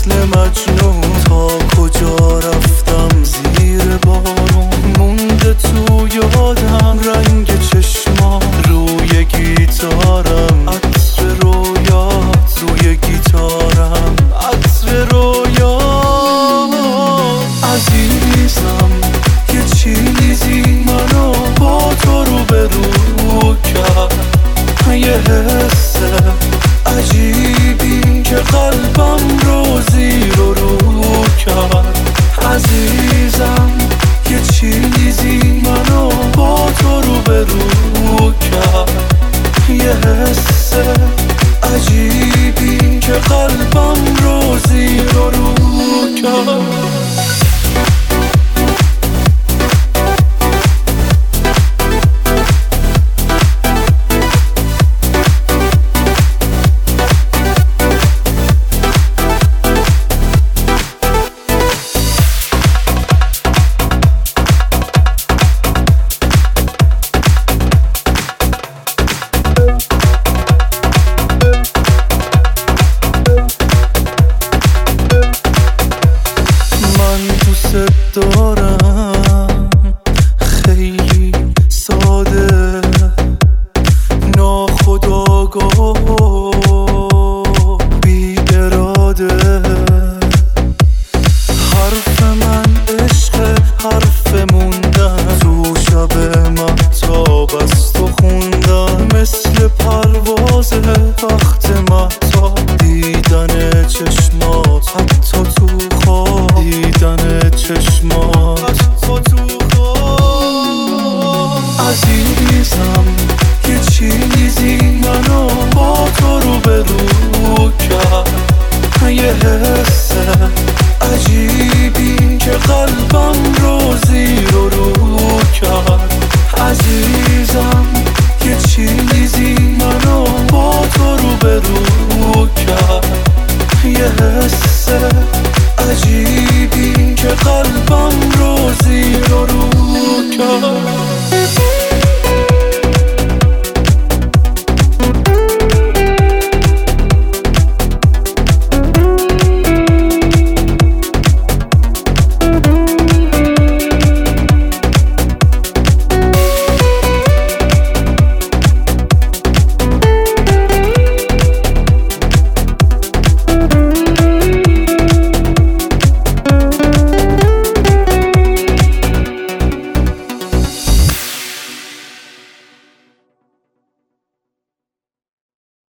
مثل مجنون. تا کجا رفتم زیر بارون، مونده تو یادم رنگ چشما روی گیتارم، عطر رویات روی گیتارم، عطر رویات. عزیزم یه چیزی منو با تو رو به رو کرد، یه حس عجیبی که قلبم رو زیر و رو کرد. عزیزم یه چیزی منو با تو رو به رو کرد، یه حس عجیبی که قلبم رو زیر و رو کرد. دارم خیلی ساده، ناخودآگاه بی اراده. حرف من عشق، حرف موندن تو شب مهتاب از تو خوندن، مثل پرواز وقت مهتاب دیدن چشم